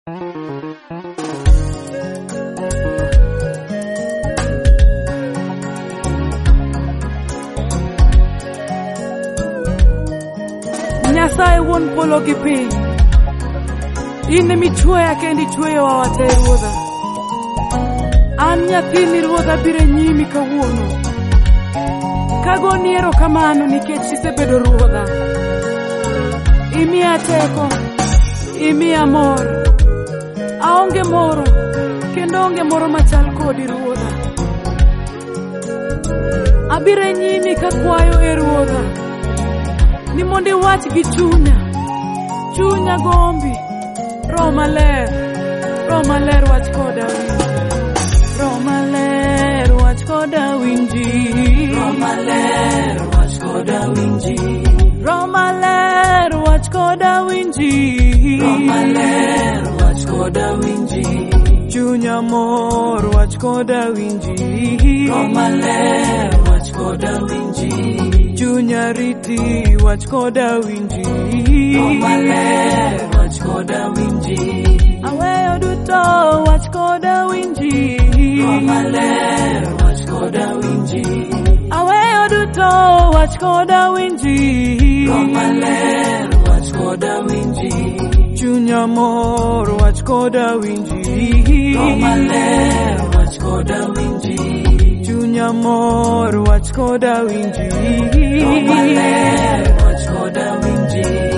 Nyasaye won polo gi piny, in michweya kendi chweyo wa wate ruodha. An nyathini ruodha bire nyimi kawuono, kagoni erokamano nikech isebedo ruodha. Imiya teko, imiya mor, aonge moro kendo onge moro machal kodi ruodha. Abire nyimi kakwayo e ruodha, ni mondo iwach gi chunya gombi. Roho maler wach koda winji. Roho maler wach koda winji. Roho maler wach koda winji. Roho maler wach koda winji. Roho maler wach koda winji. Chunya mor wach koda winji. Roho maler wach koda winji. Chunya riti wach koda winji. Roho maler wach koda winji. Aweyo duto wach koda winji. Roho maler wach koda winji. Aweyo duto wach koda winji. Roho maler wach koda winji. Chunya mor wach koda winji. Roho maler wach koda winji. Chunya mor wach koda winji. Roho maler wach koda winji.